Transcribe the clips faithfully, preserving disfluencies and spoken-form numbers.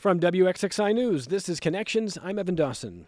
From W X X I News, this is Connections. I'm Evan Dawson.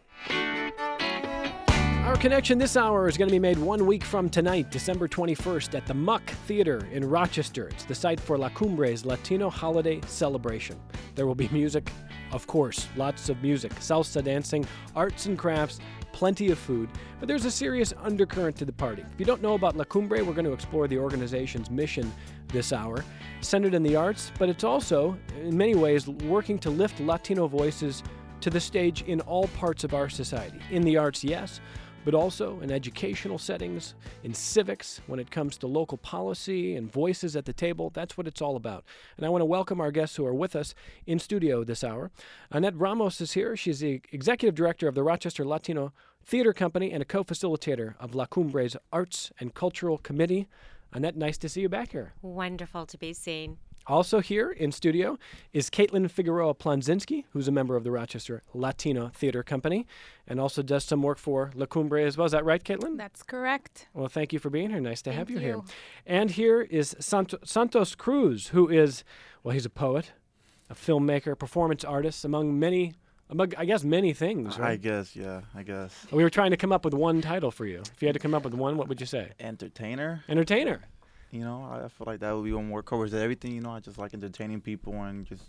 Our connection this hour is going to be made one week from tonight, December twenty-first, at the Muck Theater in Rochester. It's the site for La Cumbre's Latino Holiday Celebration. There will be music, of course, lots of music, salsa dancing, arts and crafts, plenty of food, but there's a serious undercurrent to the party. If you don't know about La Cumbre, we're going to explore the organization's mission this hour, centered in the arts, but it's also, in many ways, working to lift Latino voices to the stage in all parts of our society. In the arts, yes, but also in educational settings, in civics, when it comes to local policy and voices at the table. That's what it's all about. And I want to welcome our guests who are with us in studio this hour. Annette Ramos is here. She's the executive director of the Rochester Latino Theater Company and a co-facilitator of La Cumbre's Arts and Cultural Committee. Annette, nice to see you back here. Wonderful to be seen. Also here in studio is Caitlin Figueroa Planzinski, who's a member of the Rochester Latino Theater Company and also does some work for La Cumbre as well. Is that right, Caitlin? That's correct. Well, thank you for being here. Nice to Thank have you, you. here. And here is Sant- Santos Cruz, who is, well, he's a poet, a filmmaker, performance artist, among many, among, I guess, many things, right? I guess, yeah, I guess. We were trying to come up with one title for you. If you had to come up with one, what would you say? Entertainer. Entertainer. You know, I I feel like that would be one more covers everything. You know, I just like entertaining people and just,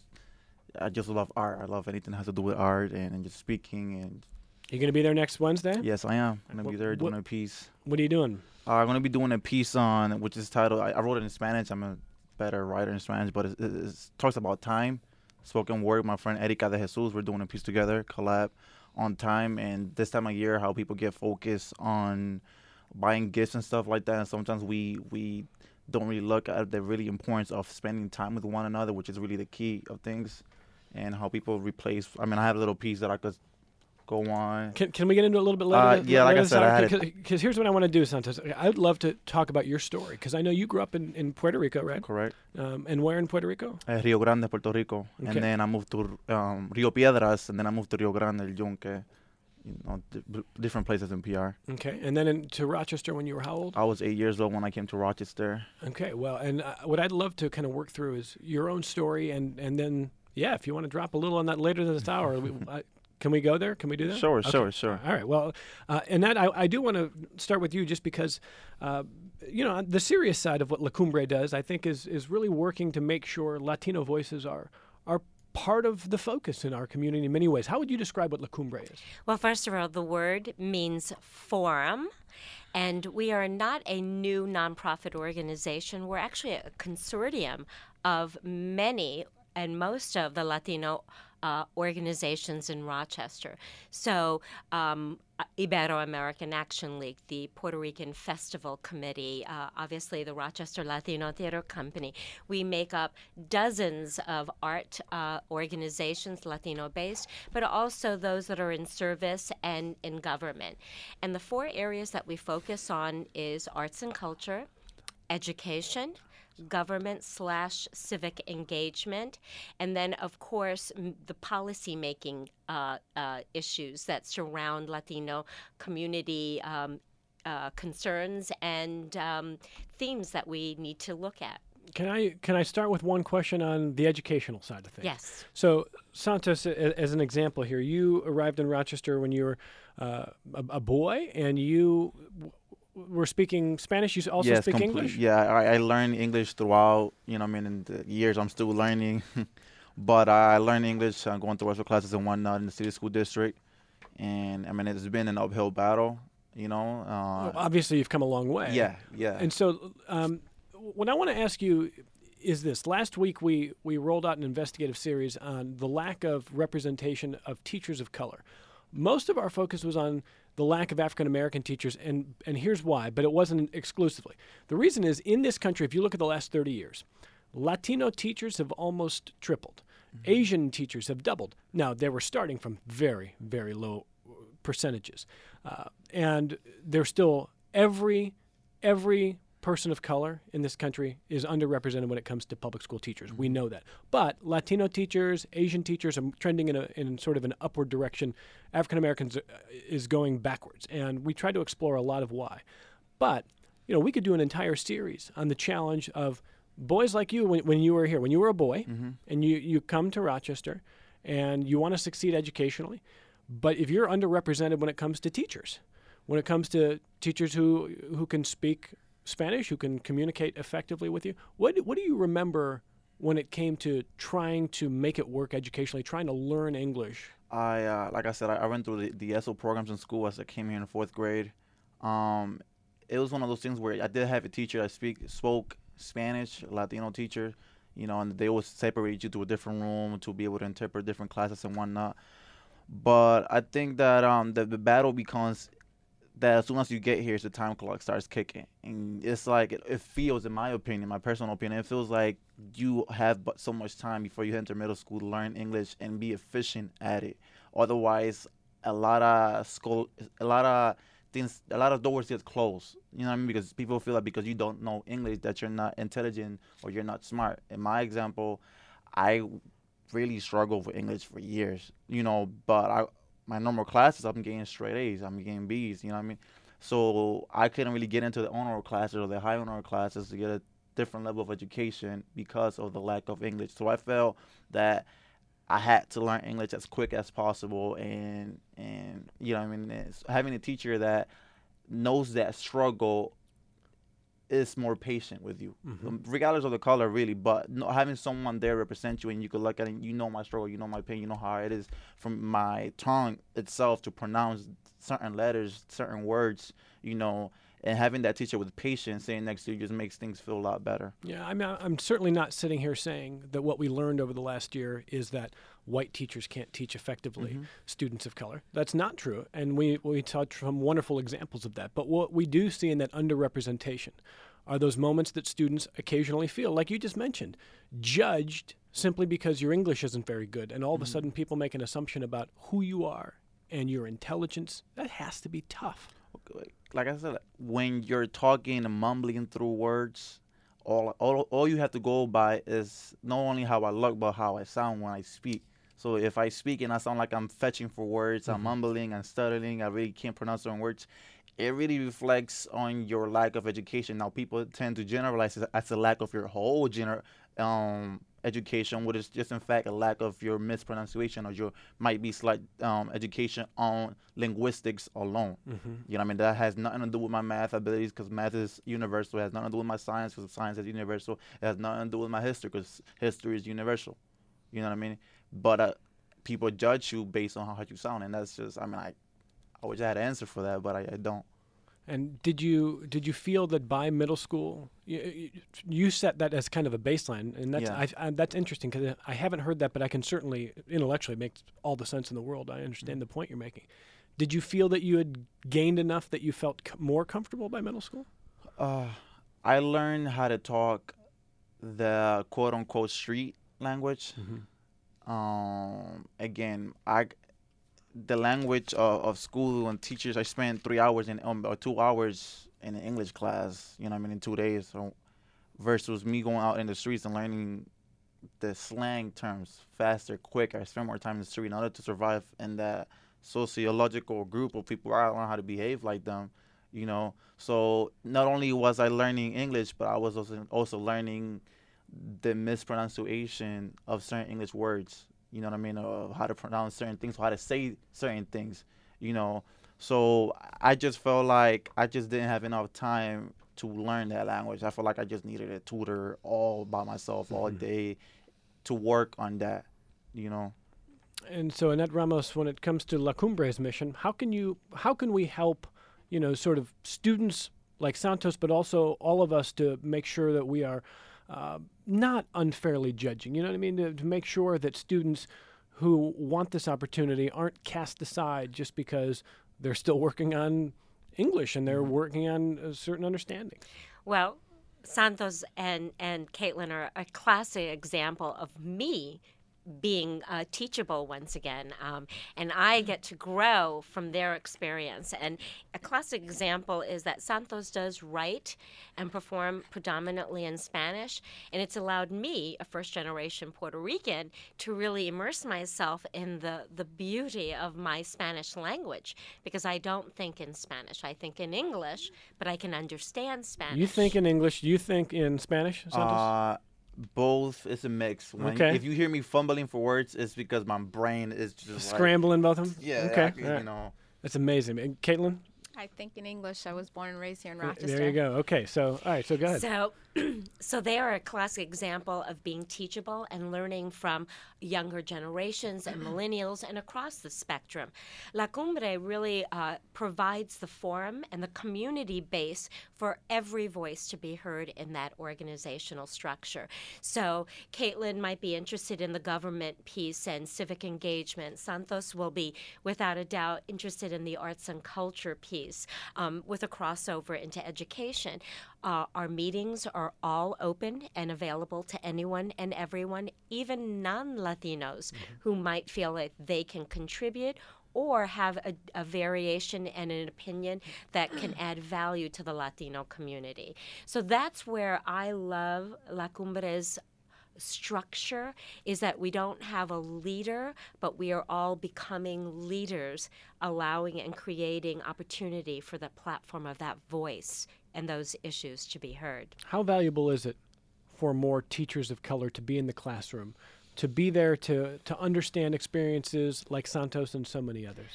I just love art. I love anything that has to do with art and, and just speaking. And You going to be there next Wednesday? yes, I am. I'm gonna be Wh- there doing what- a piece. What are you doing? Uh, I'm gonna be doing a piece on which is titled. I, I wrote it in Spanish. I'm a better writer in Spanish, but it, it, it talks about time, spoken word. My friend Erika de Jesus, we're doing a piece together, collab on time, and this time of year, how people get focused on buying gifts and stuff like that, and sometimes we we don't really look at the really importance of spending time with one another, which is really the key of things, and how people replace. I mean, I have a little piece that I could go on. Can, can we get into it a little bit later? Uh, th- yeah, like later I this said, I hour? had it- Because here's what I want to do, Santos. I'd love to talk about your story, because I know you grew up in, in Puerto Rico, right? Correct. Um, and where in Puerto Rico? Uh, Rio Grande, Puerto Rico, Okay. and then I moved to um, Rio Piedras, and then I moved to Rio Grande, El Yunque, you know, di- different places in P R. Okay. And then in, to Rochester when you were how old? I was eight years old when I came to Rochester. Okay. Well, and uh, what I'd love to kind of work through is your own story, and, and then, yeah, if you want to drop a little on that later this hour, we, I, can we go there? Can we do that? Sure, Okay. sure, sure. All right. Well, uh, and that I, I do want to start with you just because, uh, you know, the serious side of what La Cumbre does, I think, is is really working to make sure Latino voices are are part of the focus in our community in many ways. How would you describe what La Cumbre is? Well, first of all, the word means forum, and we are not a new nonprofit organization. We're actually a consortium of many and most of the Latino uh, organizations in Rochester. So um, Ibero-American Action League, the Puerto Rican Festival Committee, uh, obviously the Rochester Latino Theater Company. We make up dozens of art uh, organizations, Latino-based, but also those that are in service and in government. And the four areas that we focus on is arts and culture, education, government slash civic engagement, and then, of course, m- the policy-making uh, uh, issues that surround Latino community um, uh, concerns and um, themes that we need to look at. Can I can I start with one question on the educational side of things? Yes. So, Santos, a- as an example here, you arrived in Rochester when you were uh, a, a boy, and you w- were speaking Spanish. You also yes, speak complete. English? Yeah, I, I learned English throughout, you know, I mean, in the years I'm still learning. But I learned English uh, going through special classes and whatnot in the city school district. And, I mean, it's been an uphill battle, you know. Uh, Well, obviously, you've come a long way. yeah, yeah. And so, um, what I want to ask you is this. Last week, we, we rolled out an investigative series on the lack of representation of teachers of color. Most of our focus was on the lack of African-American teachers, and, and here's why, but it wasn't exclusively. The reason is, in this country, if you look at the last thirty years, Latino teachers have almost tripled. Mm-hmm. Asian teachers have doubled. Now, they were starting from very, very low percentages. Uh, and they're still, every, every person of color in this country is underrepresented when it comes to public school teachers. We know that. But Latino teachers, Asian teachers are trending in a in sort of an upward direction. African Americans uh, is going backwards. And we try to explore a lot of why. But, you know, we could do an entire series on the challenge of boys like you when, when you were here, when you were a boy, Mhm. and you, you come to Rochester, and you want to succeed educationally. But if you're underrepresented when it comes to teachers, when it comes to teachers who who can speak Spanish, who can communicate effectively with you, what what do you remember when it came to trying to make it work educationally, trying to learn English? I uh, like I said, I, I went through the, the E S O programs in school as I came here in the fourth grade. Um, it was one of those things where I did have a teacher that speak spoke Spanish, a Latino teacher, you know, and they would separate you to a different room to be able to interpret different classes and whatnot. But I think that um the, the battle becomes that as soon as you get here, the time clock starts kicking, and it's like it, it feels, in my opinion, my personal opinion, it feels like you have but so much time before you enter middle school to learn English and be efficient at it. Otherwise, a lot of school, a lot of things, a lot of doors get closed. You know what I mean? Because people feel like because you don't know English that you're not intelligent or you're not smart. In my example, I really struggled with English for years. You know, but I. My normal classes, I'm getting straight A's, I'm getting B's, you know what I mean? So I couldn't really get into the honor classes or the high honor classes to get a different level of education because of the lack of English. So I felt that I had to learn English as quick as possible, and, and you know what I mean? It's having a teacher that knows that struggle is more patient with you, Mm-hmm. regardless of the color, really. But no, having someone there represent you and you could look at it, you know my struggle, you know my pain, you know how it is from my tongue itself to pronounce certain letters, certain words, you know, and having that teacher with patience sitting next to you just makes things feel a lot better. Yeah, I mean, I'm certainly not sitting here saying that what we learned over the last year is that white teachers can't teach effectively Mm-hmm. students of color. That's not true, and we we touched some wonderful examples of that. But what we do see in that underrepresentation are those moments that students occasionally feel, like you just mentioned, judged simply because your English isn't very good, and all of a Mhm. sudden people make an assumption about who you are and your intelligence. That has to be tough. Like I said, when you're talking and mumbling through words, all, all all you have to go by is not only how I look, but how I sound when I speak. So if I speak and I sound like I'm fetching for words, I'm Mhm. mumbling, I'm stuttering, I really can't pronounce certain words, it really reflects on your lack of education. Now, people tend to generalize it as a lack of your whole gener- um, education, which is just in fact a lack of your mispronunciation or your might be slight um, education on linguistics alone. Mm-hmm. You know what I mean? That has nothing to do with my math abilities because math is universal. It has nothing to do with my science because science is universal. It has nothing to do with my history because history is universal. You know what I mean? But uh, people judge you based on how you sound, and that's just, I mean, I, I wish I had an answer for that, but I, I don't. And did you did you feel that by middle school you, you set that as kind of a baseline, and that's Yeah. I, I, that's interesting because I haven't heard that, but I can certainly intellectually make all the sense in the world. I understand the point you're making. Did you feel that you had gained enough that you felt co- more comfortable by middle school? Uh, I learned how to talk the quote unquote street language. Mm-hmm. Um, again, I the language of, of school and teachers. I spent three hours in um, or two hours in an English class. You know, what I mean, in two days. So versus me going out in the streets and learning the slang terms faster, quicker. I spend more time in the street in order to survive in that sociological group of people. I learn how to behave like them. You know, so not only was I learning English, but I was also also learning the mispronunciation of certain English words. You know what I mean? Of how to pronounce certain things, how to say certain things. You know, so I just felt like I just didn't have enough time to learn that language. I felt like I just needed a tutor all by myself all Mhm. day to work on that. You know. And so, Annette Ramos, when it comes to La Cumbre's mission, how can you how can we help, you know, sort of students like Santos, but also all of us to make sure that we are uh, not unfairly judging? You know what I mean? To, to make sure that students who want this opportunity aren't cast aside just because they're still working on English and they're Mhm. working on a certain understanding. Well, Santos and, and Caitlin are a classic example of me being uh, teachable once again. Um, and I get to grow from their experience. And a classic example is that Santos does write and perform predominantly in Spanish. And it's allowed me, a first generation Puerto Rican, to really immerse myself in the, the beauty of my Spanish language because I don't think in Spanish. I think in English, but I can understand Spanish. You think in English, you think in Spanish, Santos? Uh, both. It's a mix. When Okay. If you hear me fumbling for words, it's because my brain is just Scrambling both of them? Like, yeah. Okay. I could, All right. You know. That's amazing. And Caitlin? I think in English. I was born and raised here in There Rochester. you go. Okay. So, all right. So go ahead. So, so they are a classic example of being teachable and learning from younger generations and millennials and across the spectrum. La Cumbre really uh, provides the forum and the community base for every voice to be heard in that organizational structure. So Caitlin might be interested in the government piece and civic engagement. Santos will be, without a doubt, interested in the arts and culture piece um, with a crossover into education. Uh, our meetings are all open and available to anyone and everyone, even non-Latinos Mm-hmm. who might feel like they can contribute or have a, a variation and an opinion that can add value to the Latino community. So that's where I love La Cumbre's structure, is that we don't have a leader, but we are all becoming leaders, allowing and creating opportunity for the platform of that voice and those issues to be heard. How valuable is it for more teachers of color to be in the classroom, to be there to, to understand experiences like Santos and so many others?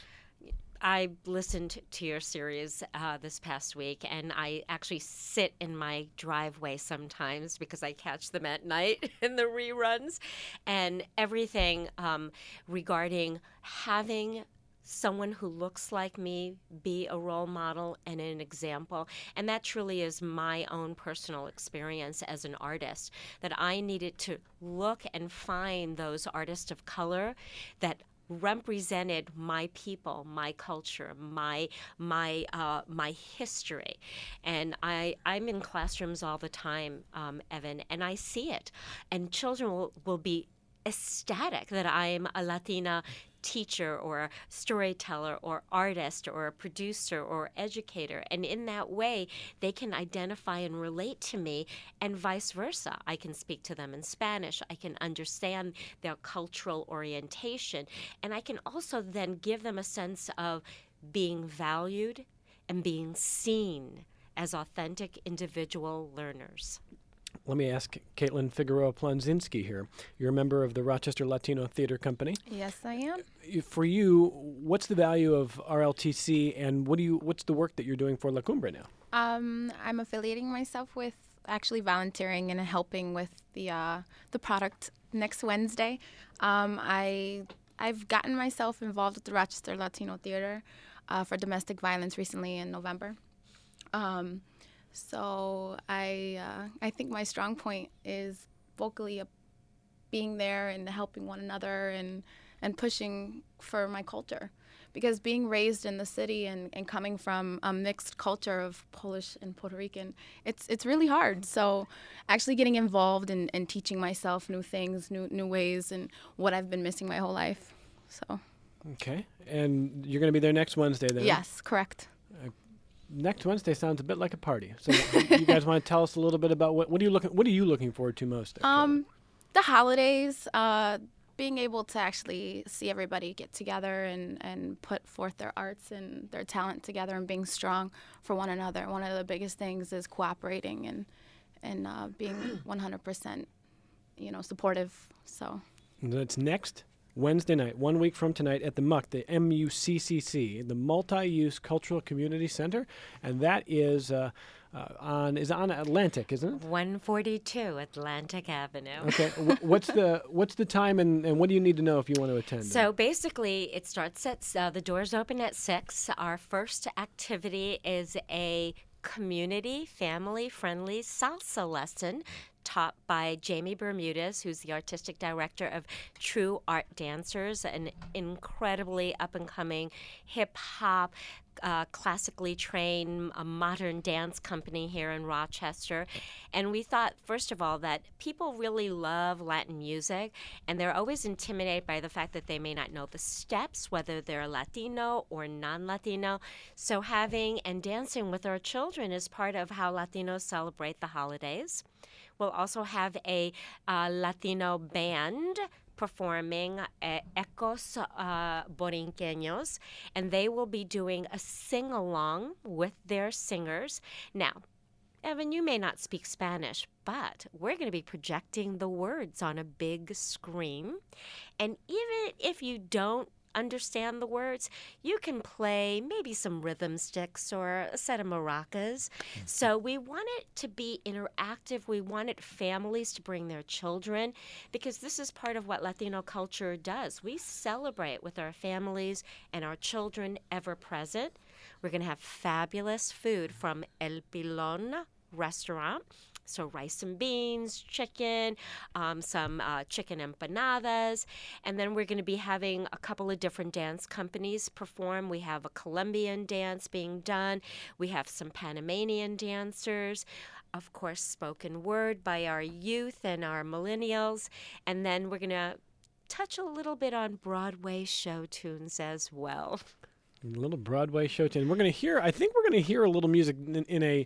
I listened to your series uh, this past week, and I actually sit in my driveway sometimes because I catch them at night in the reruns, and everything um, regarding having someone who looks like me be a role model and an example. And that truly is my own personal experience as an artist, that I needed to look and find those artists of color that represented my people, my culture, my my uh, my history. And I, I'm in classrooms all the time, um, Evan, and I see it. And children will, will be ecstatic that I'm a Latina teacher or a storyteller or artist or a producer or educator. And in that way, they can identify and relate to me, and vice versa. I can speak to them in Spanish. I can understand their cultural orientation. And I can also then give them a sense of being valued and being seen as authentic individual learners. Let me ask Caitlin Figueroa Plonzinski here. You're a member of the Rochester Latino Theater Company. Yes, I am. You- For you, what's the value of R L T C, and what do you? What's the work that you're doing for La Cumbre now? Um, I'm affiliating myself with actually volunteering and helping with the uh, the product next Wednesday. Um, I I've gotten myself involved with the Rochester Latino Theater uh, for domestic violence recently in November. Um, so I uh, I think my strong point is vocally uh, being there and helping one another and and pushing for my culture. Because being raised in the city and, and coming from a mixed culture of Polish and Puerto Rican, it's it's really hard. So actually getting involved and, and teaching myself new things, new new ways, and what I've been missing my whole life. So Okay, and you're going to be there next Wednesday, then? yes, correct. Next Wednesday sounds a bit like a party. So, you guys want to tell us a little bit about what what are you looking what are you looking forward to most? there, Caitlin? Um, the holidays, uh, being able to actually see everybody get together and, and put forth their arts and their talent together and being strong for one another. One of the biggest things is cooperating and and uh, being one hundred percent, you know, supportive. So That's next Wednesday night, one week from tonight, at the M U C, the M U C C C, the Multi-Use Cultural Community Center, and that is uh, uh, on is on Atlantic, isn't it? one forty-two Atlantic Avenue. Okay. Wh- what's the what's the time, and, and what do you need to know if you want to attend? So basically, it starts at, uh, the doors open at six. Our first activity is a community, family-friendly salsa lesson taught by Jamie Bermudez, who's the artistic director of True Art Dancers, an incredibly up-and-coming hip-hop, uh, classically trained uh, modern dance company here in Rochester. And we thought, first of all, that people really love Latin music, and they're always intimidated by the fact that they may not know the steps, whether they're Latino or non-Latino. So having and dancing with our children is part of how Latinos celebrate the holidays. We'll also have a uh, Latino band performing uh, Ecos uh, Borinqueños, and they will be doing a sing-along with their singers. Now, Evan, you may not speak Spanish, but we're going to be projecting the words on a big screen. And even if you don't understand the words, you can play maybe some rhythm sticks or a set of maracas. So we want it to be interactive. We wanted families to bring their children, because this is part of what Latino culture does. We celebrate with our families and our children ever present. We're going to have fabulous food from El Pilon restaurant. So rice and beans, chicken, um, some uh, chicken empanadas. And then we're going to be having a couple of different dance companies perform. We have a Colombian dance being done. We have some Panamanian dancers. Of course, spoken word by our youth and our millennials. And then we're going to touch a little bit on Broadway show tunes as well. A little Broadway show tune. We're going to hear, I think we're going to hear a little music in, in a...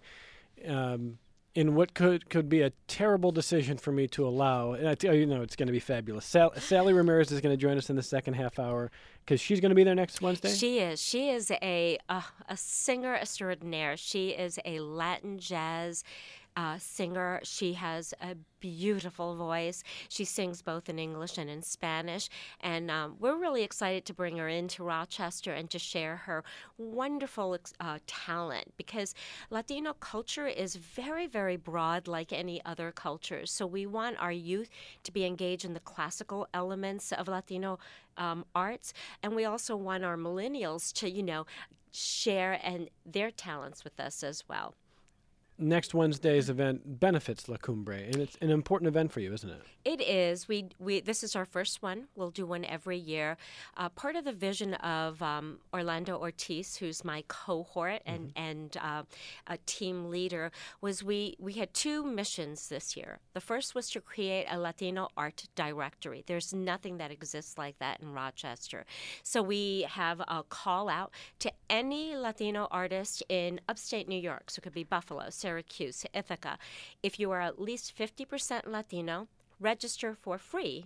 Um, in what could could be a terrible decision for me to allow. And I tell you, know, it's going to be fabulous. Sal- Sally Ramirez is going to join us in the second half hour, because she's going to be there next Wednesday? She is. She is a, uh, a singer extraordinaire. She is a Latin jazz uh, singer. She has a beautiful voice. She sings both in English and in Spanish. And um, we're really excited to bring her into Rochester and to share her wonderful uh, talent, because Latino culture is very, very broad, like any other culture. So we want our youth to be engaged in the classical elements of Latino um, arts. And we also want our millennials to, you know, share and their talents with us as well. Next Wednesday's event benefits La Cumbre, and it's an important event for you, isn't it? It is. We we this is our first one. We'll do one every year. Uh, part of the vision of um, Orlando Ortiz, who's my cohort and mm-hmm. and uh, a team leader, was we we had two missions this year. The first was to create a Latino art directory. There's nothing that exists like that in Rochester. So we have a call out to any Latino artist in upstate New York. So it could be Buffalo, Syracuse, Ithaca. If you are at least fifty percent Latino, register for free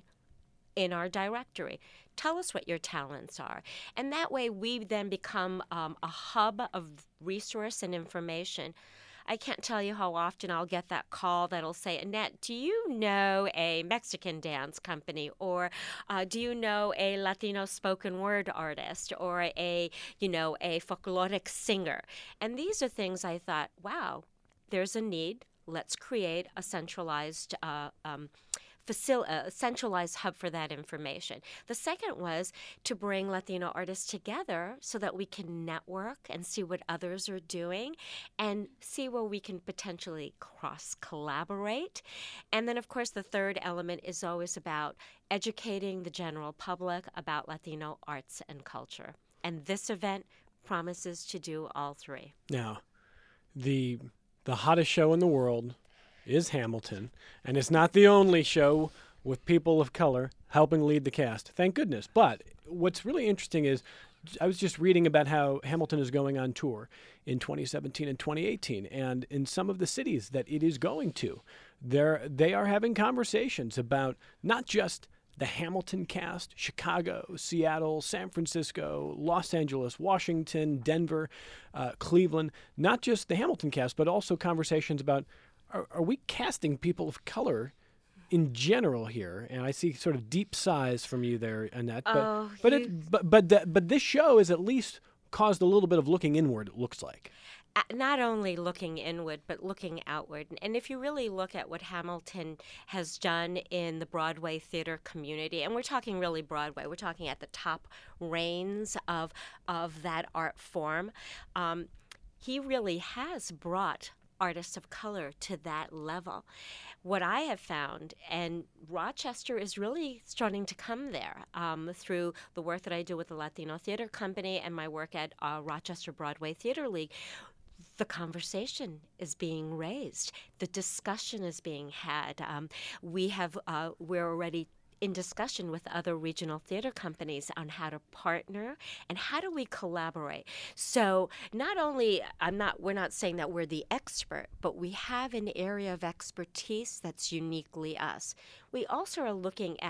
in our directory. Tell us what your talents are. And that way we then become um, a hub of resource and information. I can't tell you how often I'll get that call that'll say, Annette, do you know a Mexican dance company? Or uh, do you know a Latino spoken word artist? Or a, you know, a folkloric singer? And these are things I thought, wow, there's a need. Let's create a centralized uh, um, facil- a centralized hub for that information. The second was to bring Latino artists together so that we can network and see what others are doing and see where we can potentially cross-collaborate. And then, of course, the third element is always about educating the general public about Latino arts and culture. And this event promises to do all three. Now, the... The hottest show in the world is Hamilton, and it's not the only show with people of color helping lead the cast. Thank goodness. But what's really interesting is I was just reading about how Hamilton is going on tour in twenty seventeen and twenty eighteen, and in some of the cities that it is going to, they're, they are having conversations about not just the Hamilton cast, Chicago, Seattle, San Francisco, Los Angeles, Washington, Denver, uh, Cleveland, not just the Hamilton cast, but also conversations about, are, are we casting people of color in general here? And I see sort of deep sighs from you there, Annette. But, oh, but, you... it, but, but, the, but this show has at least caused a little bit of looking inward, it looks like. Not only looking inward, but looking outward. And if you really look at what Hamilton has done in the Broadway theater community, and we're talking really Broadway, we're talking at the top reigns of of that art form, um, he really has brought artists of color to that level. What I have found, and Rochester is really starting to come there um, through the work that I do with the Latino Theater Company and my work at uh, Rochester Broadway Theater League, the conversation is being raised. The discussion is being had. Um, we have, uh, we're already in discussion with other regional theater companies on how to partner and how do we collaborate. So not only, I'm not, we're not saying that we're the expert, but we have an area of expertise that's uniquely us. We also are looking at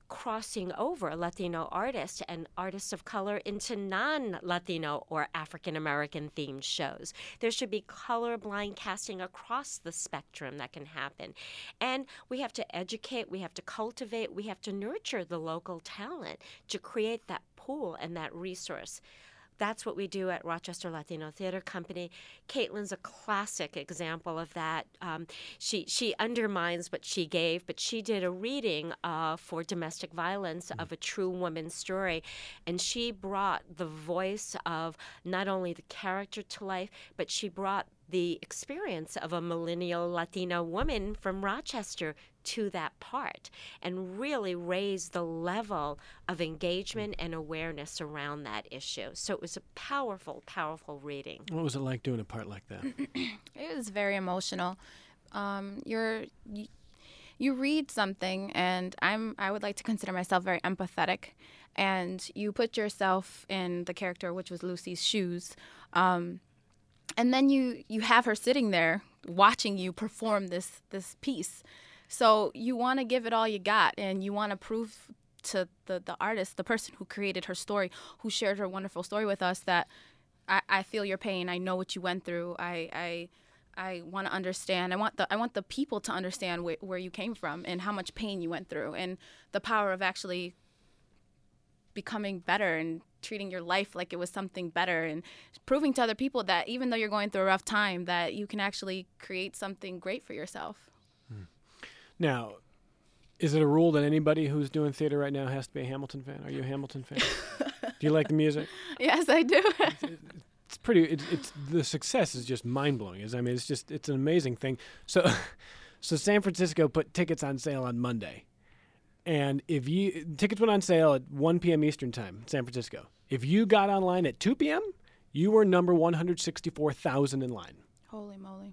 crossing over Latino artists and artists of color into non-Latino or African-American themed shows. There should be colorblind casting across the spectrum that can happen. And we have to educate, we have to cultivate, we have to nurture the local talent to create that pool and that resource. That's what we do at Rochester Latino Theater Company. Caitlin's a classic example of that. Um, she she undermines what she gave, but she did a reading uh, for domestic violence of a true woman's story, and she brought the voice of not only the character to life, but she brought the experience of a millennial Latina woman from Rochester to that part and really raised the level of engagement and awareness around that issue. So it was a powerful, powerful reading. What was it like doing a part like that? It was very emotional. Um, you're you, you read something, and I'm I would like to consider myself very empathetic, and you put yourself in the character, which was Lucy's shoes. Um, And then you, you have her sitting there watching you perform this this piece. So you want to give it all you got, and you want to prove to the, the artist, the person who created her story, who shared her wonderful story with us, that I, I feel your pain. I know what you went through. I I, I want to understand. I want the I want the people to understand wh- where you came from and how much pain you went through, and the power of actually becoming better and treating your life like it was something better, and proving to other people that even though you're going through a rough time, that you can actually create something great for yourself. Hmm. Now, is it a rule that anybody who's doing theater right now has to be a Hamilton fan? Are you a Hamilton fan? Do you like the music? Yes, I do. it's, it's pretty. It's, it's the success is just mind blowing. I mean, it's just it's an amazing thing. So, so San Francisco put tickets on sale on Monday. And if you tickets went on sale at one p.m. Eastern time, San Francisco. If you got online at two p.m., you were number one hundred sixty-four thousand in line. Holy moly!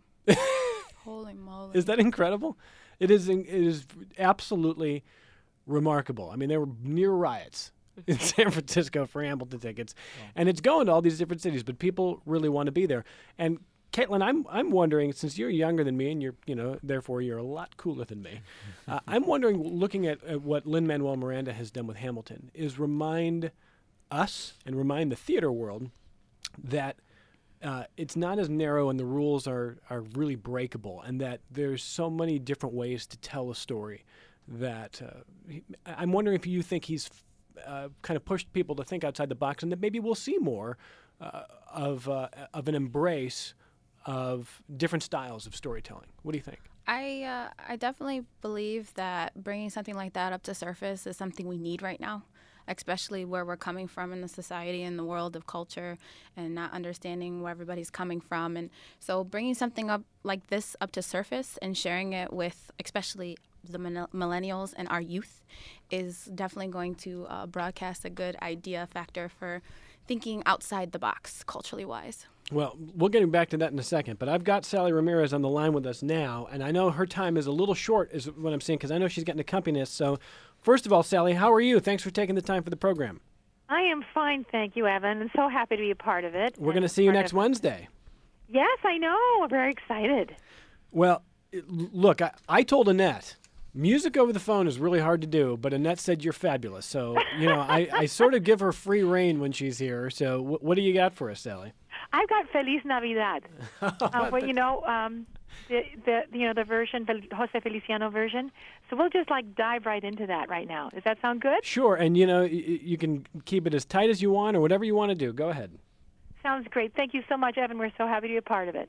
Holy moly! Is that incredible? It is. It is absolutely remarkable. I mean, there were near riots in San Francisco for Hamilton tickets, oh. and it's going to all these different cities. But people really want to be there. And Caitlin, I'm I'm wondering, since you're younger than me and you're you know therefore you're a lot cooler than me, uh, I'm wondering, looking at, at what Lin-Manuel Miranda has done with Hamilton, is remind us and remind the theater world that uh, it's not as narrow and the rules are are really breakable, and that there's so many different ways to tell a story. That uh, he, I'm wondering if you think he's uh, kind of pushed people to think outside the box, and that maybe we'll see more uh, of uh, of an embrace of different styles of storytelling. What do you think? I uh, I definitely believe that bringing something like that up to surface is something we need right now, especially where we're coming from in the society and the world of culture, and not understanding where everybody's coming from. And so bringing something up like this up to surface and sharing it with especially the millennials and our youth is definitely going to uh, broadcast a good idea factor for thinking outside the box, culturally wise. Well, we'll get back to that in a second, but I've got Sally Ramirez on the line with us now, and I know her time is a little short, is what I'm saying, because I know she's getting accompanist. So, first of all, Sally, how are you? Thanks for taking the time for the program. I am fine, thank you, Evan. I'm so happy to be a part of it. We're going to see you next Wednesday. Yes, I know. I'm very excited. Well, it, look, I, I told Annette, music over the phone is really hard to do, but Annette said you're fabulous. So, you know, I, I sort of give her free rein when she's here. So, w- what do you got for us, Sally? I've got Feliz Navidad. uh, well, you know, um, the, the you know the version, the Jose Feliciano version. So we'll just like dive right into that right now. Does that sound good? Sure, and you know, y- you can keep it as tight as you want or whatever you want to do. Go ahead. Sounds great. Thank you so much, Evan. We're so happy to be a part of it.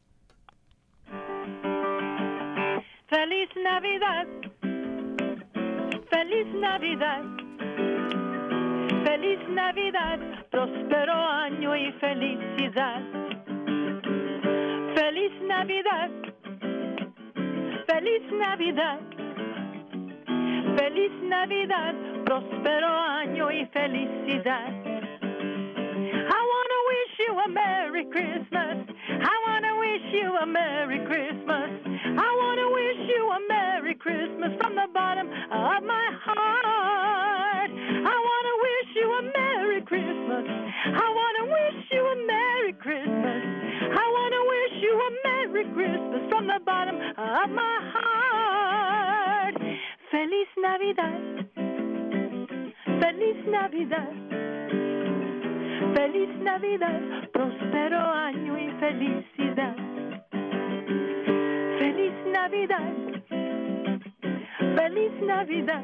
Feliz Navidad. Feliz Navidad. Feliz Navidad, próspero año y felicidad. Feliz Navidad, Feliz Navidad, Feliz Navidad, próspero año y felicidad. I want to wish you a Merry Christmas. I want to wish you a Merry Christmas. I want to wish you a Merry Christmas from the bottom of my heart. I want to wish you a Merry Christmas. I want to wish you a Merry Christmas. I want to wish you a Merry Christmas from the bottom of my heart. Feliz Navidad. Navidad. Feliz Navidad, próspero año y felicidad. Feliz Navidad, feliz Navidad.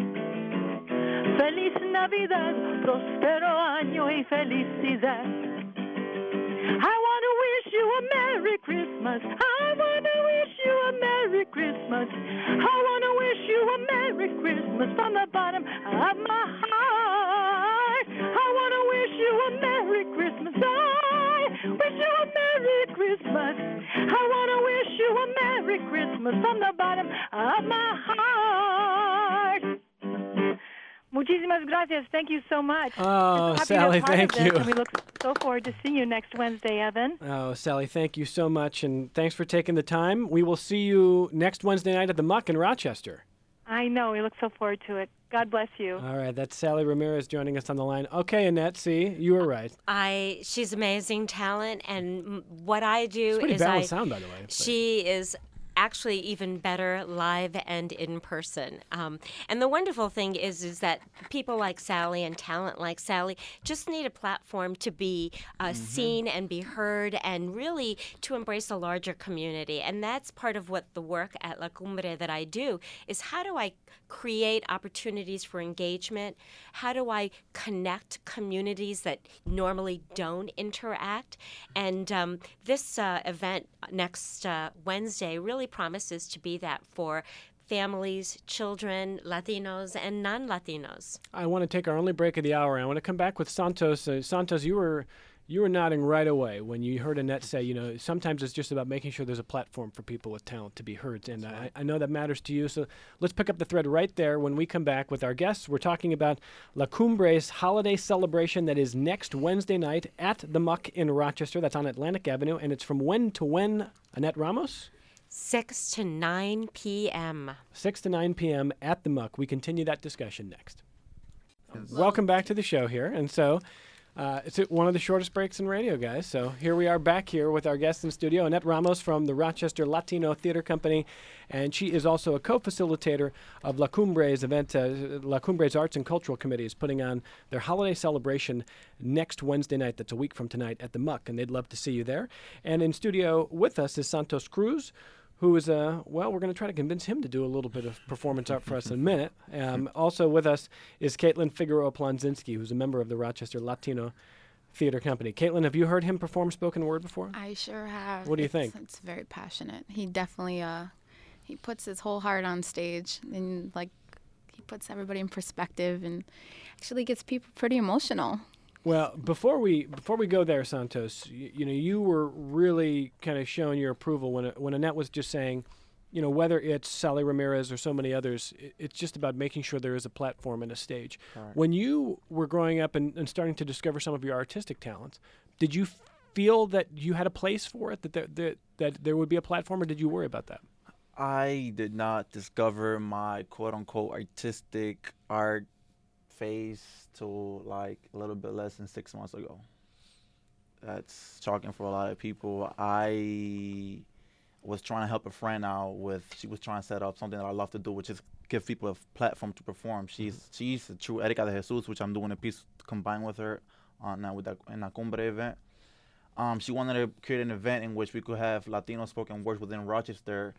Feliz Navidad, próspero año y felicidad. I want to wish you a Merry Christmas. I want to wish you a Merry Christmas. I want to wish you a Merry Christmas from the bottom of my heart. I want to wish you a Merry Christmas. I wish you a Merry Christmas. I want to wish you a Merry Christmas from the bottom of my heart. Muchísimas gracias. Thank you so much. Oh, Happy Sally, to be part of thank this, you. And we look so forward to seeing you next Wednesday, Evan. Oh, Sally, thank you so much, and thanks for taking the time. We will see you next Wednesday night at the Muck in Rochester. I know. We look so forward to it. God bless you. All right, that's Sally Ramirez joining us on the line. Okay, Annette, see, you were right. I she's amazing talent, and m- what I do It's pretty is I balanced sound, by the way. but- she is actually even better live and in person. Um, and the wonderful thing is, is that people like Sally and talent like Sally just need a platform to be uh, Mm-hmm. seen and be heard, and really to embrace a larger community. And that's part of what the work at La Cumbre that I do is, how do I create opportunities for engagement? How do I connect communities that normally don't interact? And um, this uh, event next uh, Wednesday really promises to be that for families, children, Latinos, and non-Latinos. I want to take our only break of the hour. I want to come back with Santos. Uh, Santos, you were you were nodding right away when you heard Annette say, you know, sometimes it's just about making sure there's a platform for people with talent to be heard. And I, I know that matters to you. So let's pick up the thread right there when we come back with our guests. We're talking about La Cumbre's holiday celebration that is next Wednesday night at the Muck in Rochester. That's on Atlantic Avenue. And it's from when to when, Annette Ramos? six to nine p.m. six to nine p.m. at the Muck. We continue that discussion next. Welcome back to the show here. And so uh, it's one of the shortest breaks in radio, guys. So here we are back here with our guest in studio, Annette Ramos from the Rochester Latino Theater Company. And she is also a co-facilitator of La Cumbre's event. Uh, La Cumbre's Arts and Cultural Committee is putting on their holiday celebration next Wednesday night. That's a week from tonight at the Muck, and they'd love to see you there. And in studio with us is Santos Cruz, who is, uh, well, we're going to try to convince him to do a little bit of performance art for us in a minute. Um, also with us is Caitlin Figueroa Plonzinski, who's a member of the Rochester Latino Theater Company. Caitlin, have you heard him perform spoken word before? I sure have. What do you It's- think? It's very passionate. He definitely uh he puts his whole heart on stage, and like he puts everybody in perspective and actually gets people pretty emotional. Well, before we before we go there, Santos, you, you know, you were really kind of showing your approval when when Annette was just saying, you know, whether it's Sally Ramirez or so many others, it, it's just about making sure there is a platform and a stage. Right. When you were growing up and, and starting to discover some of your artistic talents, did you feel that you had a place for it, that there, that, that there would be a platform, or did you worry about that? I did not discover my quote unquote artistic art phase till like a little bit less than six months ago. That's shocking for a lot of people. I was trying to help a friend out with, she was trying to set up something that I love to do, which is give people a platform to perform. She's she's a true Erika de Jesus, which I'm doing a piece combined with her on uh, with that in La Cumbre event. Um, she wanted to create an event in which we could have Latino spoken words within Rochester,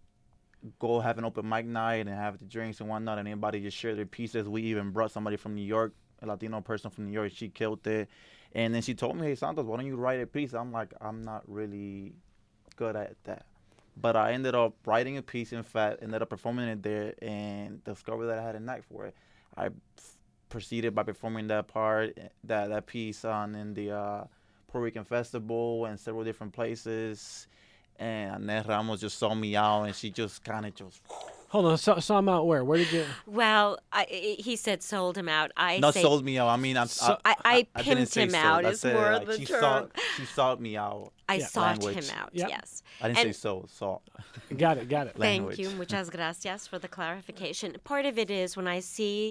go have an open mic night and have the drinks and whatnot, and anybody just share their pieces. We even brought somebody from New York, a Latino person from New York. She killed it. And then she told me, hey, Santos, why don't you write a piece? I'm like, I'm not really good at that. But I ended up writing a piece, in fact, ended up performing it there and discovered that I had a knack for it. I f- proceeded by performing that part, that, that piece on in the uh, Puerto Rican Festival and several different places. And Annette Ramos just saw me out, and she just kind of just... Hold on, saw, saw him out where? Where did you? Well, I, he said sold him out. I Not say sold me out. I mean, I, So- I, I, I didn't pimped say him sold. out. I Is said, more like, the she term. Sought, she sought me out. I Yeah. sought Language. him out. Yep. Yes. I didn't And- say sold, sought. Got it, got it. Thank language. you. Muchas gracias for the clarification. Part of it is when I see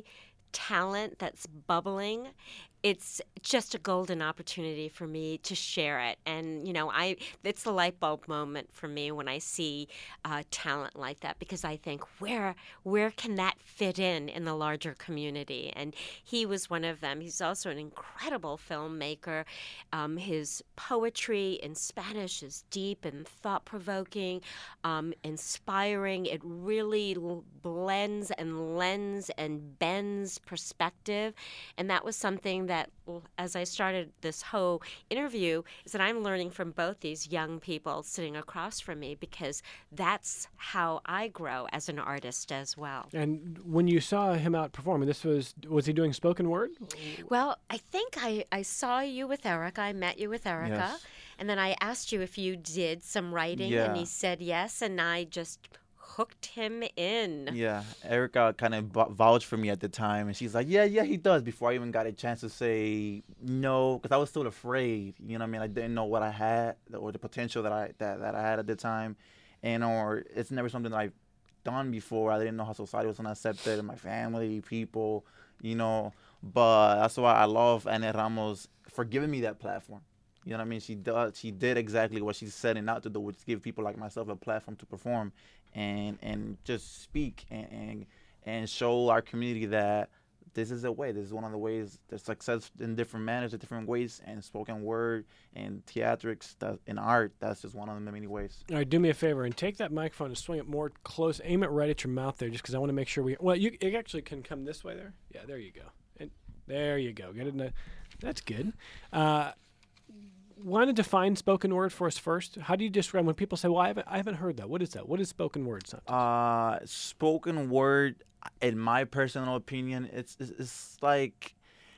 talent that's bubbling, it's just a golden opportunity for me to share it. And, you know, I it's the light bulb moment for me when I see uh, talent like that, because I think, where where can that fit in in the larger community? And he was one of them. He's also an incredible filmmaker. Um, his poetry in Spanish is deep and thought-provoking, um, inspiring. It really l- blends and lends and bends perspective. And that was something that, as I started this whole interview, is that I'm learning from both these young people sitting across from me, because that's how I grow as an artist as well. And when you saw him out performing, this was was he doing spoken word? Well, I think I, I saw you with Erica. I met you with Erica. Yes. And then I asked you if you did some writing, and Yeah. he said yes, and I just hooked him in. Yeah, Erica kind of v- vouched for me at the time, and she's like, "Yeah, yeah, he does." Before I even got a chance to say no, because I was still afraid. You know what I mean? I didn't know what I had or the potential that I that, that I had at the time, and or it's never something that I've done before. I didn't know how society was gonna accept it, and my family, people, you know. But that's why I love Anne Ramos for giving me that platform. You know what I mean? She does. She did exactly what she's setting out to do, which is give people like myself a platform to perform and and just speak and, and and show our community that this is a way. This is one of the ways. There's success in different manners, in different ways, and spoken word and theatrics, that, and art. That's just one of the many ways. All right, do me a favor and take that microphone and swing it more close. Aim it right at your mouth there, just because I want to make sure we. Well, you it actually can come this way there. Yeah, there you go. And there you go. Get it. In the, that's good. Uh, Want to define spoken word for us first? How do you describe when people say, "Well, I haven't, I haven't heard that"? What is that? What is spoken word? Santos? Uh, spoken word, in my personal opinion, it's it's, it's like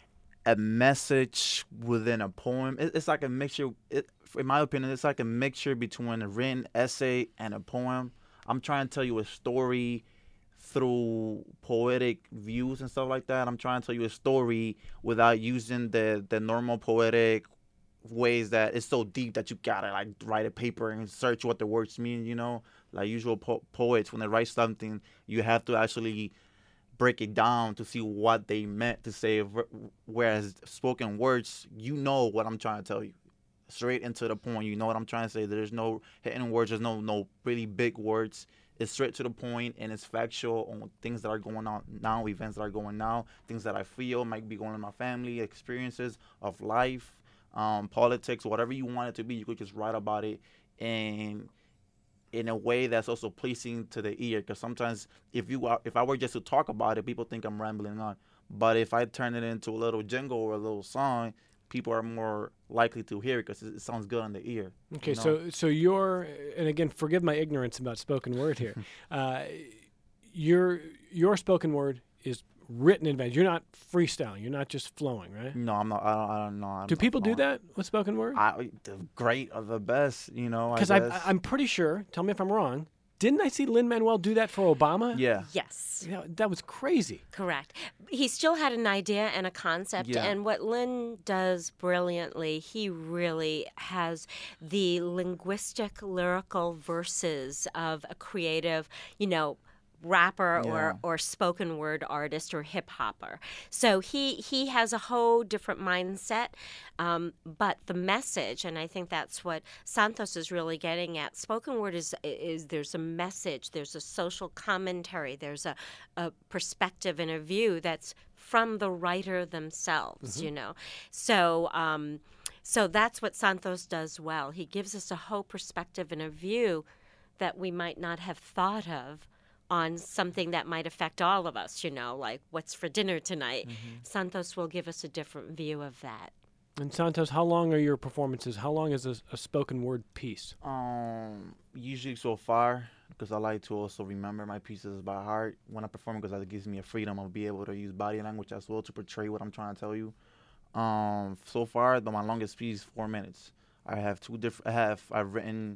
a message within a poem. It, it's like a mixture. It, in my opinion, it's like a mixture between a written essay and a poem. I'm trying to tell you a story through poetic views and stuff like that. I'm trying to tell you a story without using the the normal poetic ways that it's so deep that you gotta like write a paper and search what the words mean. You know, like usual po- poets, when they write something, you have to actually break it down to see what they meant to say. Whereas spoken words, you know what I'm trying to tell you, straight into the point. You know what I'm trying to say. There's no hidden words. There's no no really big words. It's straight to the point, and it's factual on things that are going on now, events that are going now, things that I feel might be going on in my family, experiences of life, um, politics, whatever you want it to be. You could just write about it, and in a way that's also pleasing to the ear. Because sometimes if you are, if I were just to talk about it, people think I'm rambling on. But if I turn it into a little jingle or a little song, people are more likely to hear it because it sounds good on the ear. Okay, you know? so so your and again, forgive my ignorance about spoken word here. uh, your your spoken word is written in advance. You're not freestyling. You're not just flowing, right? No, I'm not. I don't. I don't know. I'm Do not people do flowing. that with spoken word? I, the great are the best, you know. Because I I guess. I'm pretty sure. Tell me if I'm wrong. Didn't I see Lin-Manuel do that for Obama? Yeah. Yes. Yeah, that was crazy. Correct. He still had an idea and a concept, Yeah. and what Lynn does brilliantly, he really has the linguistic, lyrical verses of a creative, you know, rapper Yeah. or, or spoken word artist or hip hopper. So he he has a whole different mindset, um, but the message, and I think that's what Santos is really getting at. Spoken word is is there's a message, there's a social commentary, there's a, a perspective and a view that's from the writer themselves, Mm-hmm. you know. So um, so that's what Santos does well. He gives us a whole perspective and a view that we might not have thought of on something that might affect all of us, you know, like what's for dinner tonight. Mm-hmm. Santos will give us a different view of that. And Santos, how long are your performances? How long is a, a spoken word piece? Um, usually so far, because I like to also remember my pieces by heart when I perform, because that gives me a freedom of being able to use body language as well to portray what I'm trying to tell you. Um, so far, the, my longest piece four minutes. I have two different. I have I've written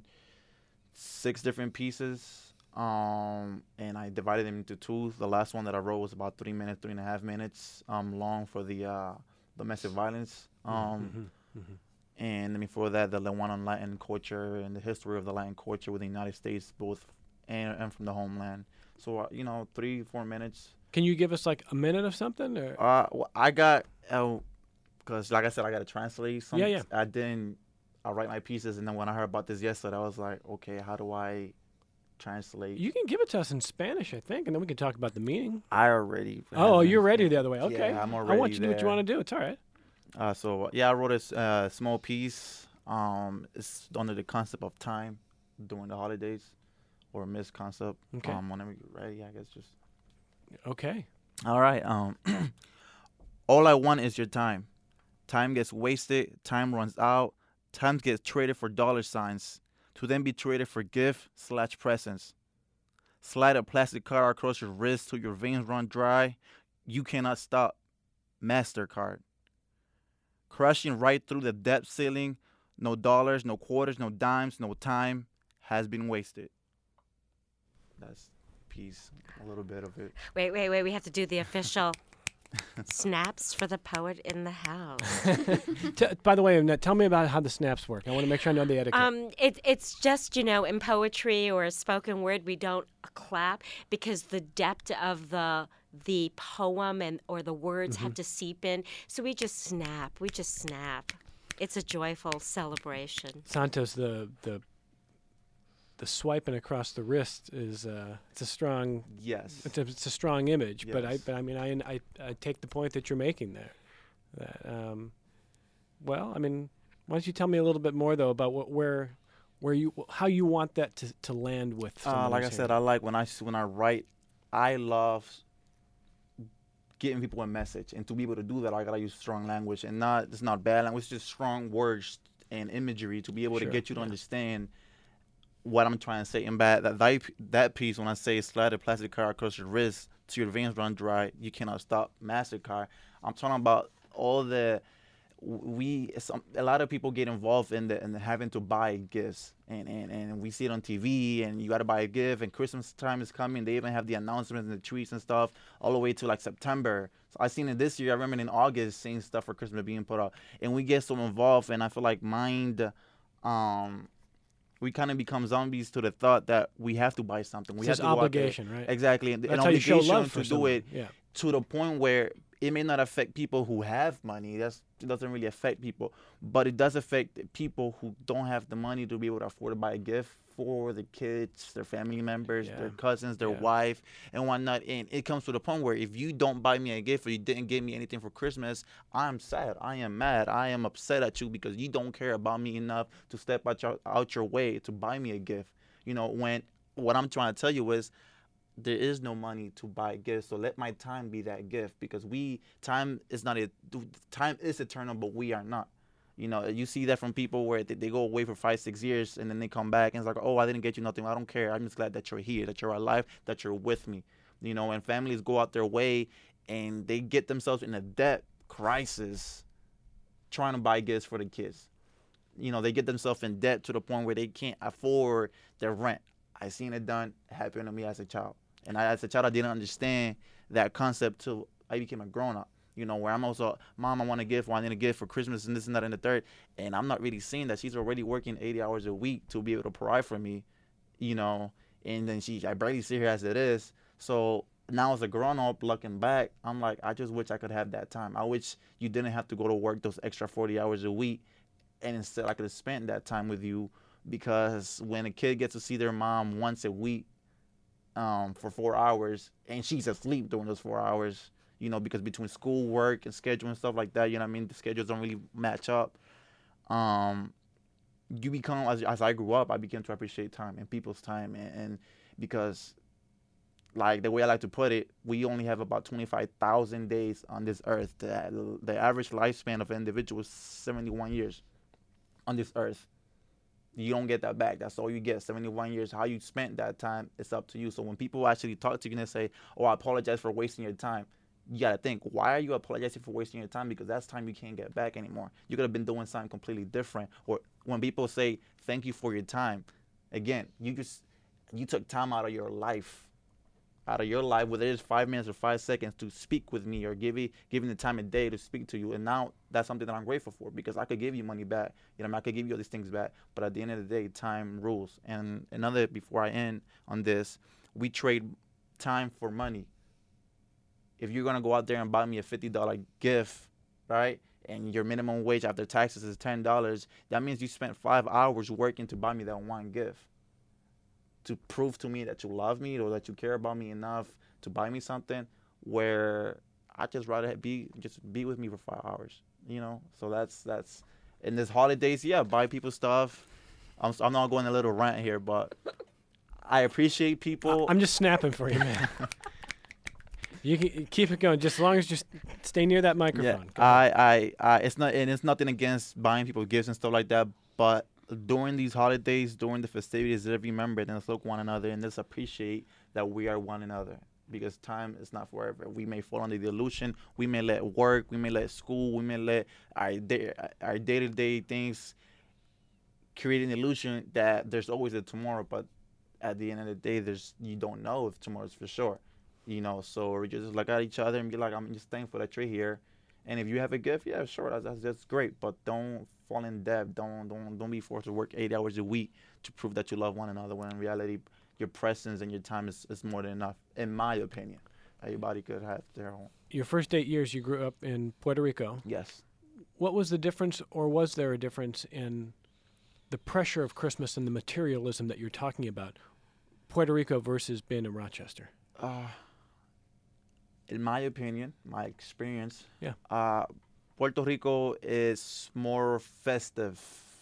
six different pieces. Um, and I divided them into two. The last one that I wrote was about three minutes, three and a half minutes, um, long for the uh, domestic violence. Um, Mm-hmm. and then before that, the one on Latin culture and the history of the Latin culture within the United States, both and, and from the homeland. So uh, you know, three, four minutes. Can you give us like a minute of something? Or? Uh, well, I got, because like I said, I got to translate some. Yeah, yeah. I didn't, I write my pieces, and then when I heard about this yesterday, I was like, okay, how do I translate? You can give it to us in Spanish, I think, and then we can talk about the meaning. I already. Oh, have it. you're ready the other way. Okay. Yeah, I'm I already want you to do what you there. want to do. It's all right. Uh, so yeah, I wrote a s- uh, small piece. Um, it's under the concept of time during the holidays, or a missed concept. Okay. Um, whenever you're ready, I guess just. Okay. All right. Um, all I want is your time. Time gets wasted. Time runs out. Time gets traded for dollar signs, to then be traded for gift slash presents. Slide a plastic card across your wrist till your veins run dry. You cannot stop. MasterCard. Crashing right through the debt ceiling. No dollars, no quarters, no dimes, no time has been wasted. That's piece, a little bit of it. Wait, wait, wait. We have to do the official snaps for the poet in the house. T- by the way, Annette, tell me about how the snaps work. I want to make sure I know the etiquette. Um, it, it's just, you know, in poetry or spoken word, we don't clap because the depth of the the poem and or the words have to seep in. So we just snap. We just snap. It's a joyful celebration. Santos, the the the swiping across the wrist is uh, it's a strong Yes. it's a, it's a strong image. But I Yes. but I mean I, I I take the point that you're making there. That, um, well, I mean, why don't you tell me a little bit more though about what where where you how you want that to, to land with? Uh, someone like I who's said, hearing I like when I s- when I write, I love getting people a message, and to be able to do that, I gotta use strong language, and not it's not bad language, it's just strong words and imagery to be able Sure, to get you to yeah. understand what I'm trying to say. And bad that that, that piece when I say slide a plastic card across your wrist till your veins run dry, you cannot stop. MasterCard. I'm talking about all the we some, a lot of people get involved in the in the having to buy gifts, and, and and we see it on T V, and you got to buy a gift, and Christmas time is coming. They even have the announcements and the tweets and stuff all the way to like September. So I seen it this year. I remember in August seeing stuff for Christmas being put out, and we get so involved, and I feel like mind um we kind of become zombies to the thought that we have to buy something. We It's have this to go out there. obligation, right? Exactly, and That's an how you show obligation love for to do someone. it Yeah. to the point where it may not affect people who have money. That's it doesn't really affect people, but it does affect people who don't have the money to be able to afford to buy a gift for the kids, their family members, Yeah. their cousins, their Yeah. wife, and whatnot. And it comes to the point where if you don't buy me a gift or you didn't give me anything for Christmas, I'm sad. I am mad. I am upset at you because you don't care about me enough to step out your, out your way to buy me a gift. You know, when what I'm trying to tell you is there is no money to buy gifts, so let my time be that gift, because we time is not a time is eternal, but we are not. You know, you see that from people where they, they go away for five, six years, and then they come back and it's like, oh, I didn't get you nothing. I don't care. I'm just glad that you're here, that you're alive, that you're with me. You know, and families go out their way and they get themselves in a debt crisis trying to buy gifts for the kids. You know, they get themselves in debt to the point where they can't afford their rent. I seen it done happen to me as a child. And I, as a child, I didn't understand that concept till I became a grown up. You know, where I'm also, Mom, I want a gift, well, I need a gift for Christmas and this and that and the third. And I'm not really seeing that she's already working eighty hours a week to be able to provide for me, you know, and then she, I barely see her as it is. So now as a grown up looking back, I'm like, I just wish I could have that time. I wish you didn't have to go to work those extra forty hours a week. And instead I could have spent that time with you, because when a kid gets to see their mom once a week, um, for four hours, and she's asleep during those four hours, you know, because between school, work, and schedule and stuff like that, you know what I mean, the schedules don't really match up. Um, you become, as, as I grew up, I began to appreciate time and people's time, and, and because, like, the way I like to put it, we only have about twenty-five thousand days on this earth. The, the average lifespan of an individual is seventy-one years on this earth. You don't get that back. That's all you get, seventy-one years. How you spent that time, it's up to you. So when people actually talk to you and they say, oh, I apologize for wasting your time, you got to think, why are you apologizing for wasting your time? Because that's time you can't get back anymore. You could have been doing something completely different. Or when people say, thank you for your time, again, you just, you took time out of your life, out of your life, whether it's five minutes or five seconds to speak with me, or give you, giving the time of day to speak to you. And now that's something that I'm grateful for, because I could give you money back. You know, I, mean, I could give you all these things back. But at the end of the day, time rules. And another, before I end on this, we trade time for money. if you're gonna go out there and buy me a fifty dollar gift, right? And your minimum wage after taxes is ten dollars, that means you spent five hours working to buy me that one gift. To prove to me that you love me or that you care about me enough to buy me something, where I just rather be just be with me for five hours, you know. So that's that's in this holidays, yeah, buy people stuff. I'm I'm not going a little rant here, but I appreciate people. I'm just snapping for you, man. You can keep it going, just as long as you stay near that microphone. Yeah, I, I, I, it's not, and it's nothing against buying people gifts and stuff like that, but during these holidays, during the festivities, let's remember and let's look one another and let's appreciate that we are one another, because time is not forever. We may fall under the illusion. We may let work, we may let school, we may let our day, our day-to-day things create an illusion that there's always a tomorrow, but at the end of the day, there's you don't know if tomorrow's for sure. You know, so we just look at each other and be like, I'm just thankful that you're here. And if you have a gift, yeah, sure, that's, that's, that's great. But don't fall in debt. Don't don't don't be forced to work eight hours a week to prove that you love one another, when in reality, your presence and your time is, is more than enough, in my opinion. Everybody could have their own. Your first eight years, you grew up in Puerto Rico. Yes. What was the difference, or was there a difference in the pressure of Christmas and the materialism that you're talking about, Puerto Rico versus being in Rochester? Uh, in my opinion, my experience, yeah, uh, Puerto Rico is more festive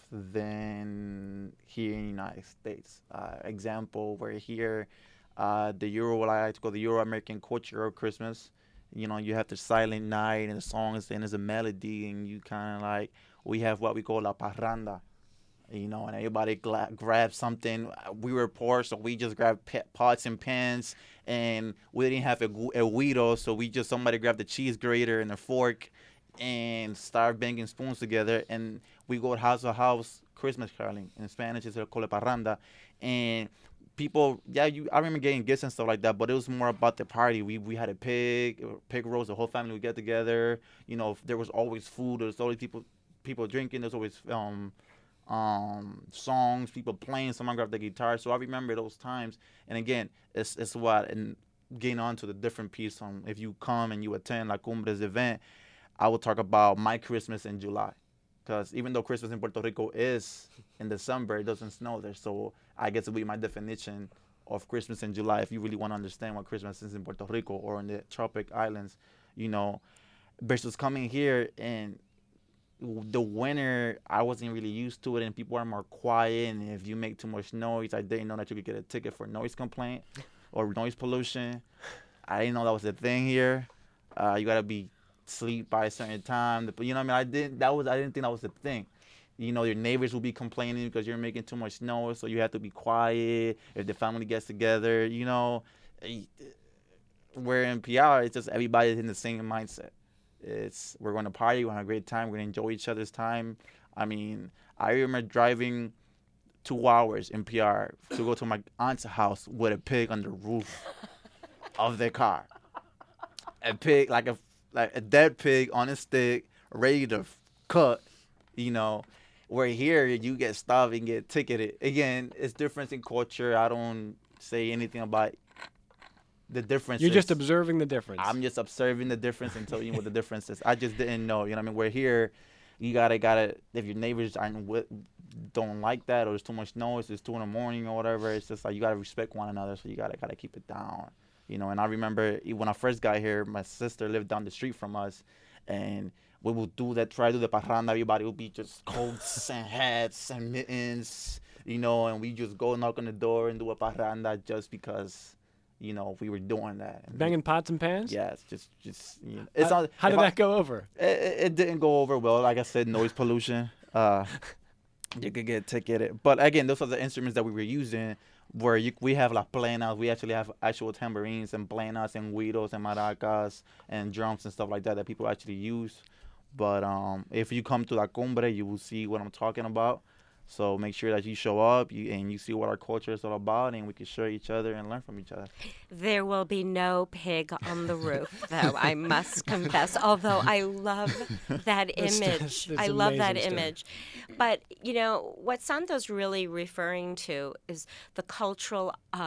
than here in the United States. Uh, example, we're here, uh, the Euro, I like to call the Euro-American culture of Christmas. You know, you have the silent night and the songs, and there's a melody, and you kind of like, we have what we call la parranda. You know, and everybody gla- grabs something. We were poor, so we just grabbed pe- pots and pans, and we didn't have a, gu- a guido, so we just, somebody grabbed a cheese grater and a fork and start banging spoons together, and we go house to house Christmas caroling. In Spanish, it's called parranda. And people, yeah, you. I remember getting gifts and stuff like that, but it was more about the party. We we had a pig, pig roast, the whole family would get together. You know, there was always food. There was always people people drinking. There's always um. um songs, people playing, someone grabbed the guitar. So I remember those times. And again, it's it's what, and getting on to the different piece on, if you come and you attend La Cumbres event, I will talk about my Christmas in July, because even though Christmas in Puerto Rico is in December, it doesn't snow there. So I get to be my definition of Christmas in July, if you really want to understand what Christmas is in Puerto Rico or in the tropic islands, you know, versus coming here. And the winter, I wasn't really used to it, and people are more quiet, and if you make too much noise, I didn't know that you could get a ticket for noise complaint or noise pollution. I didn't know that was a thing here. Uh, you gotta be sleep by a certain time. But you know what I mean? I didn't. That was. I didn't think that was a thing. You know, your neighbors will be complaining because you're making too much noise, so you have to be quiet. If the family gets together, you know, where in P R, it's just everybody's in the same mindset. It's we're going to party, we're going to have a great time, we're going to enjoy each other's time. I mean, I remember driving two hours in P R to go to my aunt's house with a pig on the roof of their car. A pig, like a like a dead pig on a stick, ready to cook, you know. Where here, you get stopped and get ticketed. Again, it's difference in culture. I don't say anything about the difference. You're just observing the difference. I'm just observing the difference and telling you what the difference is. I just didn't know. You know what I mean? We're here. You gotta gotta. If your neighbors aren't with, don't like that, or there's too much noise, it's two in the morning or whatever. It's just like you gotta respect one another. So you gotta gotta keep it down. You know. And I remember when I first got here, my sister lived down the street from us, and we would do that. Try to do the parranda. Everybody would be just coats and hats and mittens. You know, and we just go knock on the door and do a parranda just because. You know, we were doing that. Banging pots and pans? Yes, just, just. You know, it's how, not, how did I, that go over? It, it didn't go over well. Like I said, noise pollution. Uh, you could get ticketed. But again, those are the instruments that we were using. Where you, we have las plenas. We actually have actual tambourines and plenas and guidos and maracas and drums and stuff like that that people actually use. But um, if you come to La Cumbre, you will see what I'm talking about. So make sure that you show up you, and you see what our culture is all about, and we can share each other and learn from each other. There will be no pig on the roof, though, I must confess, although I love that image. That's, that's I love that stuff. image. But, you know, what Santo's really referring to is the cultural um,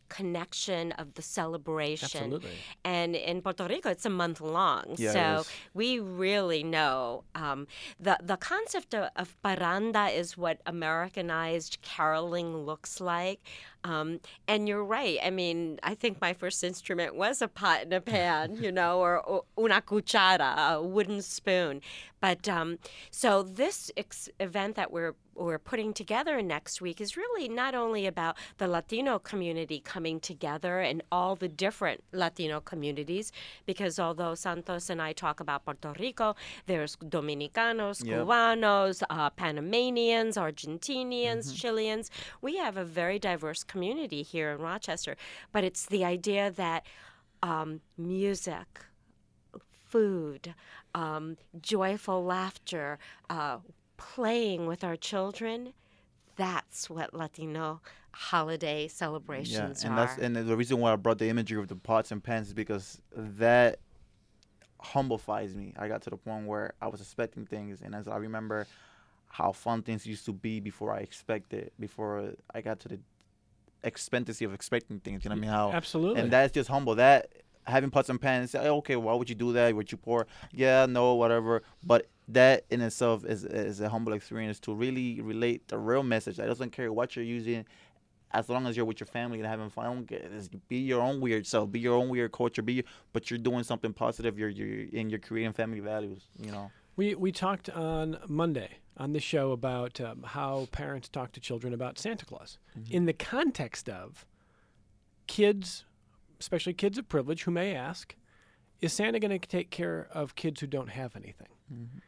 connection of the celebration. Absolutely. And in Puerto Rico, it's a month long. Yeah, it so is. we really know um, the, the concept of, of parranda is what Americanized caroling looks like. Um, and you're right. I mean, I think my first instrument was a pot and a pan, you know, or, or una cuchara, a wooden spoon. But um, so this ex- event that we're we're putting together next week is really not only about the Latino community coming together and all the different Latino communities, because although Santos and I talk about Puerto Rico, there's Dominicanos, Yep. Cubanos, uh, Panamanians, Argentinians, Chileans. We have a very diverse community here in Rochester, but it's the idea that um, music, food, um, joyful laughter, uh, playing with our children, that's what Latino holiday celebrations and are. that's and the reason why I brought the imagery of the pots and pans is because that humblifies me. I got to the point where I was expecting things, and as I remember how fun things used to be before I expected, before I got to the expectancy of expecting things. You know what I mean? How Absolutely. And that's just humble. That having pots and pans, say, okay, why would you do that? Would you pour? Yeah, no, whatever. But that in itself is is a humble experience to really relate the real message. I doesn't care what you're using, as long as you're with your family and having fun. I don't get it. Be your own weird self. Be your own weird culture. Be, but you're doing something positive. You're you're and you're creating family values. You know. We we talked on Monday on the show about um, how parents talk to children about Santa Claus in the context of kids, especially kids of privilege, who may ask, "Is Santa going to take care of kids who don't have anything?" Mm-hmm.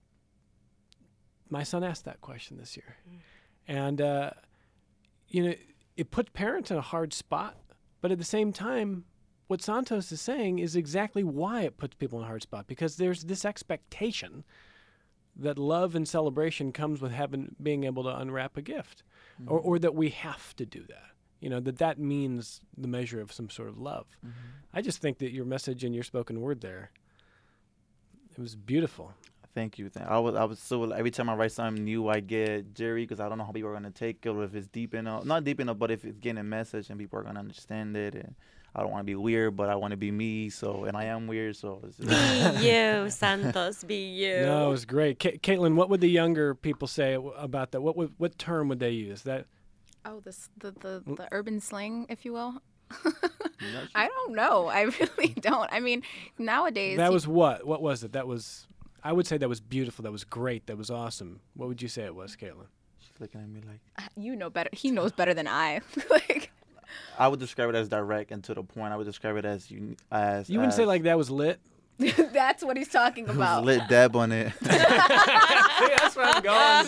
My son asked that question this year, and uh, you know, it puts parents in a hard spot. But at the same time, what Santos is saying is exactly why it puts people in a hard spot, because there's this expectation that love and celebration comes with having being able to unwrap a gift, Mm-hmm. or, or that we have to do that. You know, that that means the measure of some sort of love. Mm-hmm. I just think that your message and your spoken word there, it was beautiful. Thank you. Thank, I was I was so every time I write something new, I get Jerry, because I don't know how people are gonna take it, or if it's deep enough, not deep enough, but if it's getting a message and people are gonna understand it. And I don't want to be weird, but I want to be me. So, and I am weird. So, it's, Be you, Santos, be you. No, it was great. Ca- Caitlin, what would the younger people say w- about that? What would, what term would they use? That Oh, this the, the, the urban slang, if you will. I don't know. I really don't. I mean, nowadays. that you- was what? What was it? That was. I would say that was beautiful. That was great. That was awesome. What would you say it was, Caitlin? she's looking at me like. You know better. He knows better than I. Like. I would describe it as direct and to the point. I would describe it as you as. You wouldn't say as- like that was lit. That's what he's talking about. lit dab on it. That's where I'm going.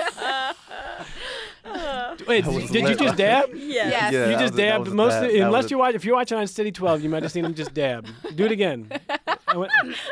Wait, That did, was did you lit. just dab? Yes. Yes. Yeah, You that just was- that dabbed was a most. dab. Of, That unless was- you watch, if you're watching on City twelve, you might have seen him just dab. Do it again. I went-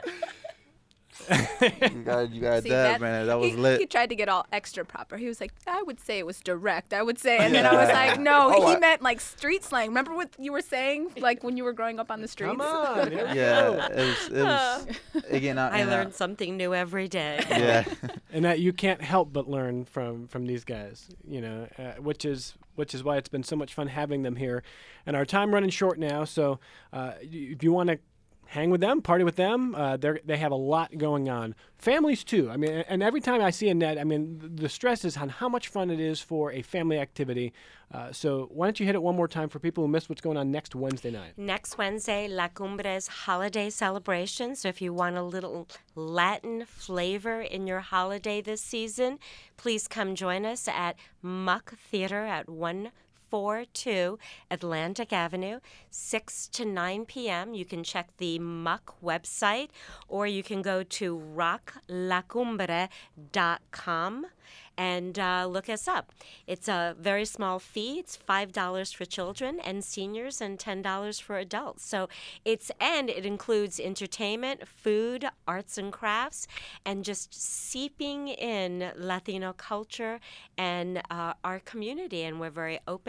You got you got See, dab, man. That was he, lit. He tried to get all extra proper. He was like, I would say it was direct. I would say, and then I was like, no, Oh, he I- meant like street slang. Remember what you were saying, like when you were growing up on the streets? Come on. Here we go. Yeah, it was. It was again. I, I and I- learned something new every day. Yeah. And that you can't help but learn from from these guys, you know, uh, which is which is why it's been so much fun having them here. And our time running short now, so uh, y- if you want to hang with them, party with them, uh, they they have a lot going on. Families too. I mean, and every time I see Annette, I mean, th- the stress is on how much fun it is for a family activity. Uh, so why don't you hit it one more time for people who missed what's going on next Wednesday night? Next Wednesday, La Cumbre's holiday celebration. So if you want a little Latin flavor in your holiday this season, please come join us at Muck Theater at one forty-two Atlantic Avenue, six to nine p.m. You can check the Muck website, or you can go to rock la cumbre dot com and uh, look us up. It's a very small fee. It's five dollars for children and seniors and ten dollars for adults. So it's, and it includes entertainment, food, arts and crafts, and just seeping in Latino culture and uh, our community. And we're very open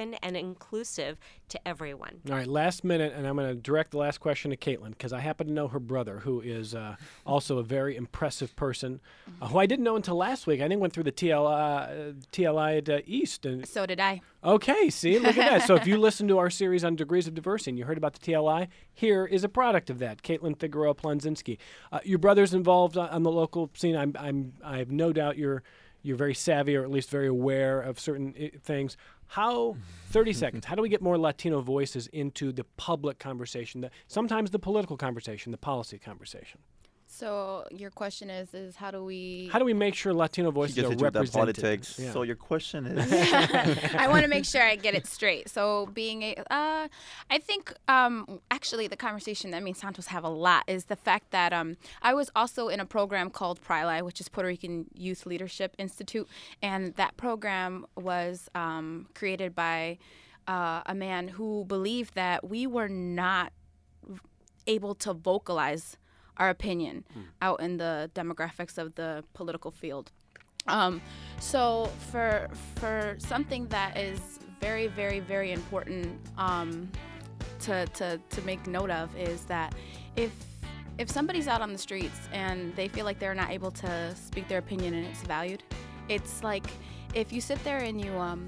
open and inclusive to everyone. All right, last minute, and I'm going to direct the last question to Caitlin because I happen to know her brother, who is uh, also a very impressive person, uh, who I didn't know until last week. I think went through the T L I, uh, T L I at uh, East. And So did I. okay, see, look at that. So if you listen to our series on Degrees of Diversity and you heard about the T L I, here is a product of that. Caitlin Figueroa Plonzinski. Uh, your brother's involved on, on the local scene. I'm, I'm, I have no doubt you're you're very savvy, or at least very aware of certain I- things. How, thirty seconds, how do we get more Latino voices into the public conversation, the, sometimes the political conversation, the policy conversation? So your question is, is how do we? How do we make sure Latino She voices just are hit you with that represented? politics. Yeah. So your question is, I want to make sure I get it straight. So being a, uh, I think um, actually the conversation that me and Santos have a lot is the fact that um, I was also in a program called PRILI, which is Puerto Rican Youth Leadership Institute, and that program was um, created by uh, a man who believed that we were not able to vocalize our opinion mm. out in the demographics of the political field. Um, so for for something that is very, very, very important um, to, to to make note of is that if if somebody's out on the streets and they feel like they're not able to speak their opinion and it's valued, it's like if you sit there and you um,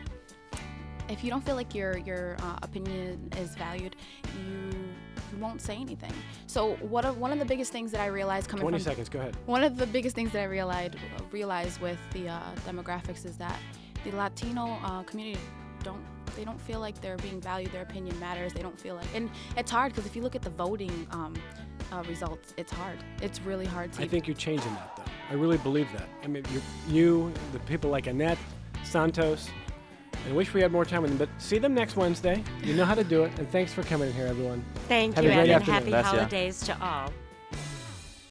if you don't feel like your your uh, opinion is valued, you you won't say anything. So what of, one of the biggest things that I realized coming twenty from seconds, go ahead. one of the biggest things that I realized realized with the uh, demographics is that the Latino uh, community don't they don't feel like they're being valued. Their opinion matters. They don't feel like, and it's hard because if you look at the voting um, uh, results, it's hard. It's really hard to. I think you're changing that, though. I really believe that. I mean, you, you the people like Annette, Santos. I wish we had more time with them, but see them next Wednesday. You know how to do it, and thanks for coming in here, everyone. Thank Have you, a great and afternoon. happy Gracias. holidays to all.